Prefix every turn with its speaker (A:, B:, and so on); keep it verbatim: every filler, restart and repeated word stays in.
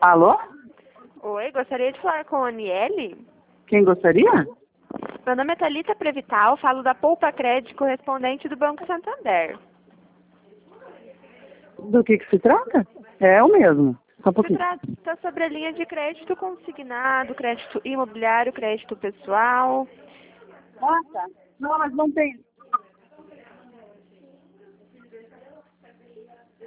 A: Alô?
B: Oi, gostaria de falar com a Aniele?
A: Quem gostaria?
B: Meu nome é Thalita Prevital, falo da Poupa Crédito, correspondente do Banco Santander.
A: Do que que se trata? É o mesmo. Só um
B: Se
A: pouquinho.
B: trata sobre a linha de crédito consignado, crédito imobiliário, crédito pessoal.
A: Ah, tá. Não, mas não tem.